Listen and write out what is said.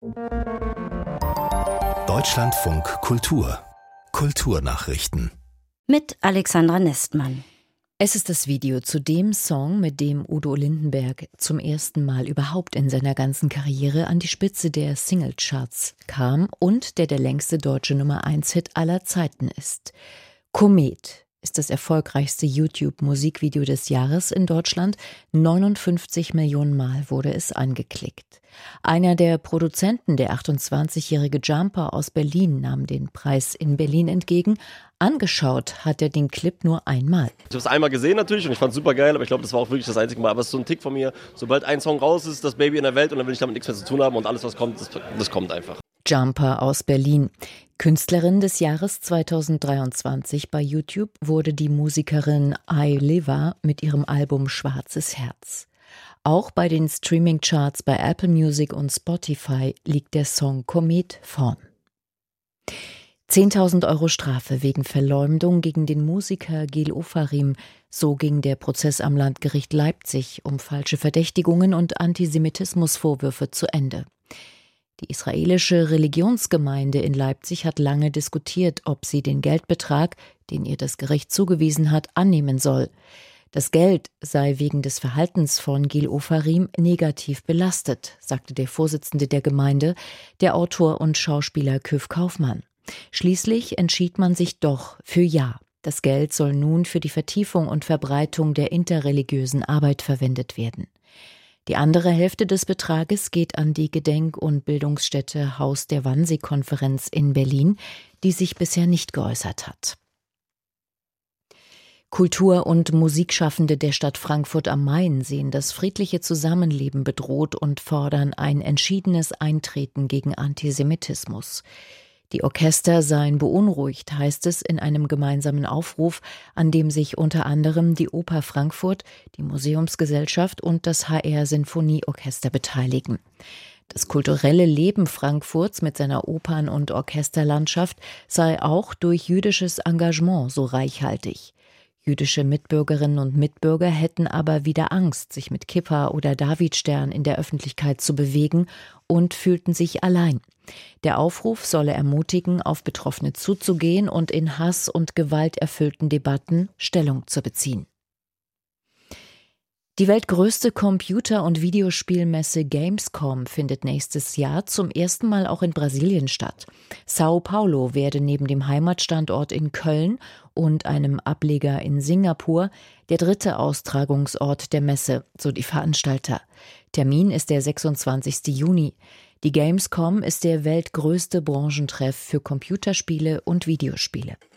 Deutschlandfunk Kultur. Kulturnachrichten. Mit Alexandra Nestmann. Es ist das Video zu dem Song, mit dem Udo Lindenberg zum ersten Mal überhaupt in seiner ganzen Karriere an die Spitze der Singlecharts kam und der längste deutsche Nummer-1-Hit aller Zeiten ist. Komet ist das erfolgreichste YouTube-Musikvideo des Jahres in Deutschland. 59 Millionen Mal wurde es angeklickt. Einer der Produzenten, der 28-jährige Jumper aus Berlin, nahm den Preis in Berlin entgegen. Angeschaut hat er den Clip nur einmal. Ich habe es einmal gesehen natürlich und ich fand es super geil, aber ich glaube, das war auch wirklich das einzige Mal. Aber es ist so ein Tick von mir, sobald ein Song raus ist, das Baby in der Welt und dann will ich damit nichts mehr zu tun haben und alles, was kommt, das kommt einfach. Jumper aus Berlin. Künstlerin des Jahres 2023 bei YouTube wurde die Musikerin Ayliva mit ihrem Album Schwarzes Herz. Auch bei den Streaming-Charts bei Apple Music und Spotify liegt der Song Komet vorn. 10.000 Euro Strafe wegen Verleumdung gegen den Musiker Gil Ofarim. So ging der Prozess am Landgericht Leipzig um falsche Verdächtigungen und Antisemitismusvorwürfe zu Ende. Die israelische Religionsgemeinde in Leipzig hat lange diskutiert, ob sie den Geldbetrag, den ihr das Gericht zugewiesen hat, annehmen soll. Das Geld sei wegen des Verhaltens von Gil Ofarim negativ belastet, sagte der Vorsitzende der Gemeinde, der Autor und Schauspieler Küff Kaufmann. Schließlich entschied man sich doch für Ja. Das Geld soll nun für die Vertiefung und Verbreitung der interreligiösen Arbeit verwendet werden. Die andere Hälfte des Betrages geht an die Gedenk- und Bildungsstätte Haus der Wannsee-Konferenz in Berlin, die sich bisher nicht geäußert hat. Kultur- und Musikschaffende der Stadt Frankfurt am Main sehen das friedliche Zusammenleben bedroht und fordern ein entschiedenes Eintreten gegen Antisemitismus. Die Orchester seien beunruhigt, heißt es in einem gemeinsamen Aufruf, an dem sich unter anderem die Oper Frankfurt, die Museumsgesellschaft und das HR-Sinfonieorchester beteiligen. Das kulturelle Leben Frankfurts mit seiner Opern- und Orchesterlandschaft sei auch durch jüdisches Engagement so reichhaltig. Jüdische Mitbürgerinnen und Mitbürger hätten aber wieder Angst, sich mit Kippa oder Davidstern in der Öffentlichkeit zu bewegen und fühlten sich allein. Der Aufruf solle ermutigen, auf Betroffene zuzugehen und in Hass- und gewalterfüllten Debatten Stellung zu beziehen. Die weltgrößte Computer- und Videospielmesse Gamescom findet nächstes Jahr zum ersten Mal auch in Brasilien statt. Sao Paulo werde neben dem Heimatstandort in Köln und einem Ableger in Singapur der dritte Austragungsort der Messe, so die Veranstalter. Termin ist der 26. Juni. Die Gamescom ist der weltgrößte Branchentreff für Computerspiele und Videospiele.